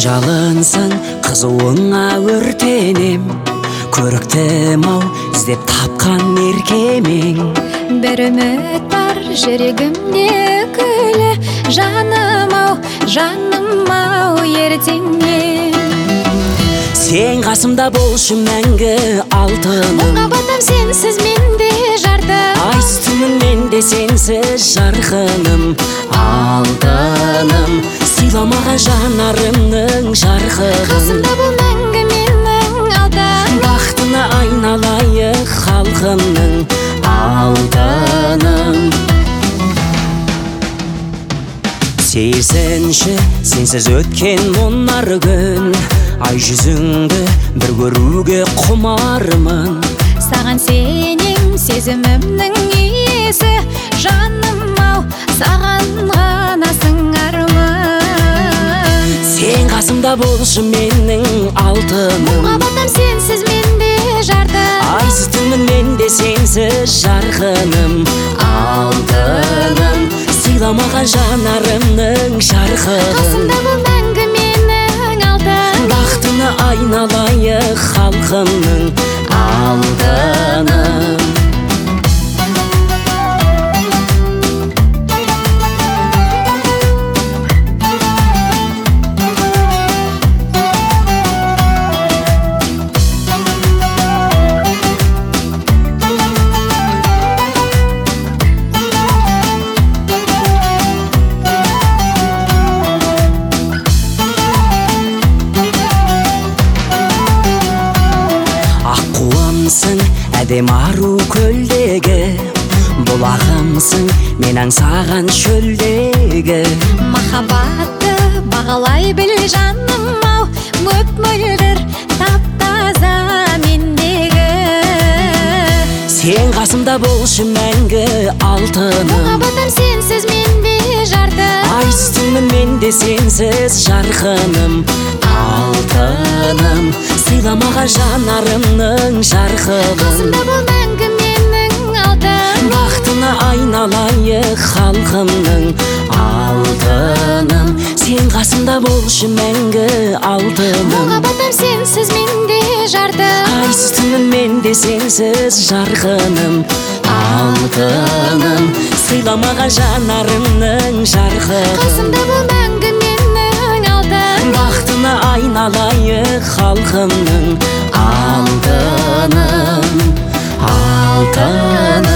жалынсың қызуыңа өртенем, көріктім ау іздеп тапқан еркемең. Бір үміт бар жүрегімде күлі, жаным ау ертеңнен. Сен қасымда болшы мәңгі алтыным, Мұңғабатым сенсіз менде жардым. Айсыз түнім менде сенсіз жарқыным, алтыным. Сыйламаған жанарымның жарқығын, Қасымда бол мәңгі менің алтыным. Бақытына айналайық халқымның, алтыным. Сезінші сенсіз өткен мұнар күн, ай жүзіңді бір көруге құмармын. Саған сенем сезімімнің иесі, жаным ау саған ғана сыңармын. Сен қасымда болшы менің алтыным, Мұңғабатым сенсіз менде жардым. Айсыз түнім менде сенсіз жарқыным, алтыным. Сыйламаған жанарымның жарқығын, Қасымда бол мәңгі менің алтыным. Бақытына айналайық халқымның, алтыным. Әдем ару көлдегі, бұлағымсың мен аңсаған шөлдегі. Махаббатты бағалай біл жаным ау, мөп-мөлдір тап-таза мендегі. Сен қасымда болшы мәңгі алтыным, Мұңғабатым сенсіз менде жардым. Айсыз түнім менде сенсіз жарқыным, алтыным. Сыйламаған жанарымның жарқығын, Қасымда бол мәңгі менің алтыным. Бақытына айналайық халқымның, алтыным. Сен қасымда болшы мәңгі алтыным, Мұңғабатым сенсіз менде жардым. Айсыз түнім менде сенсіз жарқыным, алтыным. Сыйламаған жанарымның жарқығын, Қасымда бол мәңгі менің алтыным. Бақытына айналайық халқымның, алтыным, алтыным.